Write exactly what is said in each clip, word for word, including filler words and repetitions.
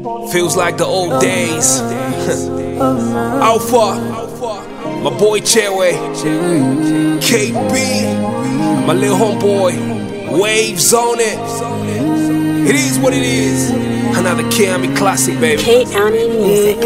Feels like the old days. Alpha, my boy Chairway, K B, my little homeboy, Waves on it. It is what it is. Another Kiami classic, baby. K-Ani Music.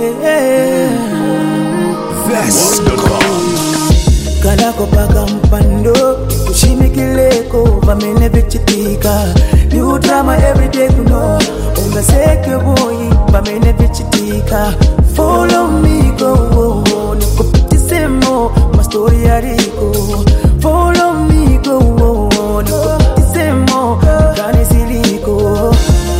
Let's go. Kalako paka mpando kushimikileko vamene vichitika new drama everyday kuno ungaseke boy vamene vichitika follow me go nikupitisemo mastori yariko follow me go nikupitisemo gani siliko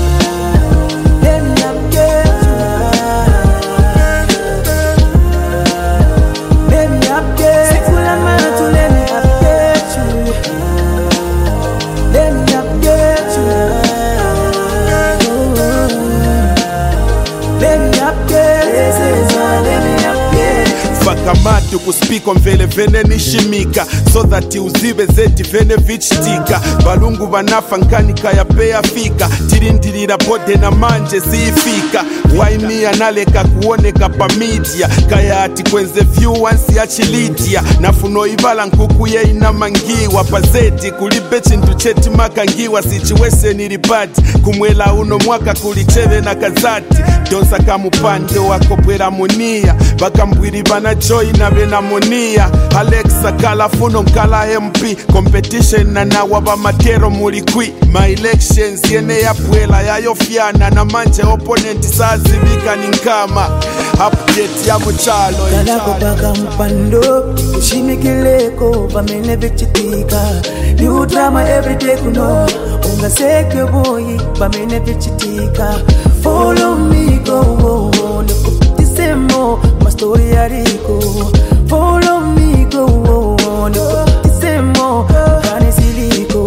Kamatu kuspiko mvele vene nishimika so that uzibe zeti vene vichitika balungu banafa nkanika ya pea fika tirindirira bode na manje ziifika waimi analeka kuoneka pa media kaya ati kwenze viewers ya chilidia nafuno ibala nkuku ye inamangiwa pazeti kulibe chintu cheti makangiwa sichiwese nilibati kumwela uno mwaka kulicheve na kazati donsa kamupande wako pwera munia baka mbwiri bana joy na benamonia Alexa kala funo nkala M P competition na na waba matero mulikwi my elections yene ya pwela ya yofiana na manje opponent sazibika ninkama update ya mchalo kalako paka mpando kushimikileko vamene vichitika new drama everyday kuno ungaseke boy vamene vichitika follow me go nikupitisemo mastori yariko follow me go nikupitisemo gani siliko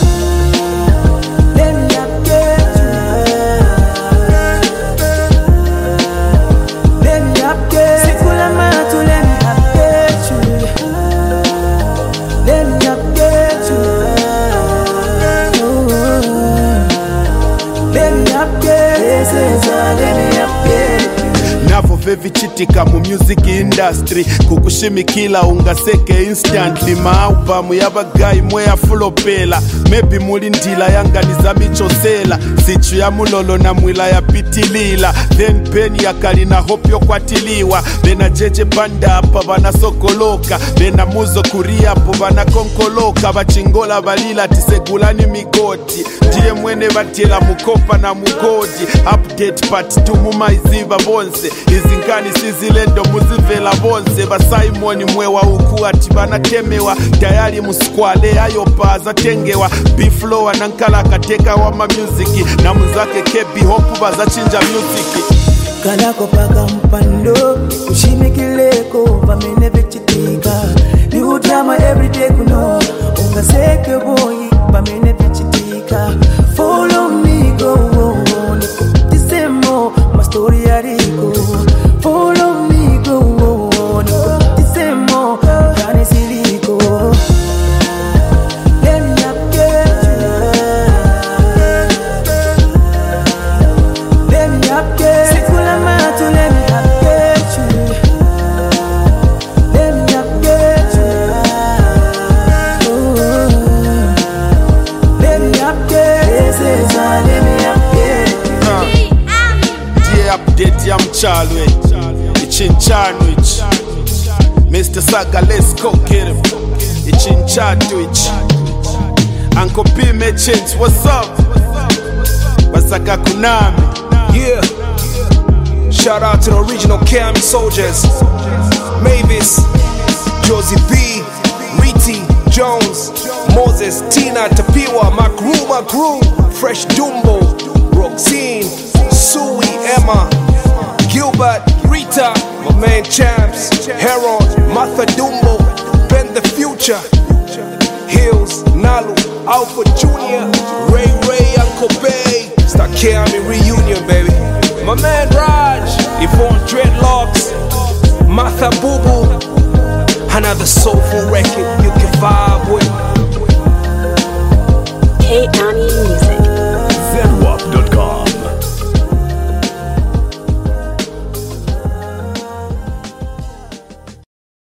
vichitika mu music industry kukushimikila ungaseke instantly maupamu yabagayi mwe yafulopela maybe muli ndila yanganiza michosela sichu ya mulolo na mwila ya pitilila then pen yakali na hope yokwatiliwa bena jeje banda apa bana sokoloka bena muzo kuria po bana konkoloka bachingola balila tisegulani migoti ndiye mwene batela mukopa na mugodi update part two mumaiziva bonse izinkani sizilendo muzivela bonse ba Simon mwewa uku ati banatemewa tayari muskwale ayopaza tengewa biflow nankala kateka wa ma music na muzake kebi hope bazachinja music kalako paka mpando kushimikileko vamene vichitika new drama everyday kuno ungaseke boy vamene vichitika follow me go nikupitisemo mastori yariko follow me go nikupitisemo gani siliko update ya mchalwe ichinchano Mister Saga, let's go get him. Ichinchato Uncle P Merchants, what's up? Basaka Kunami. Yeah. Shout out to the original Kiami soldiers. Mavis, Josie B, Riti, Jones, Moses, Tina, Tapiwa, my crew, my crew, Fresh Dumbo, Roxine, Sui, Emma, Gilbert, Rita, my man Champs, Harold, Martha Dumbo, Ben the Future, Hills, Nalu, Alpha Junior, Ray Ray, Uncle Bay. It's the Kiami reunion, baby. My man Raj, Yvonne Dreadlocks, Martha Boo Boo. Another soulful record you can vibe with. K-Ani Music.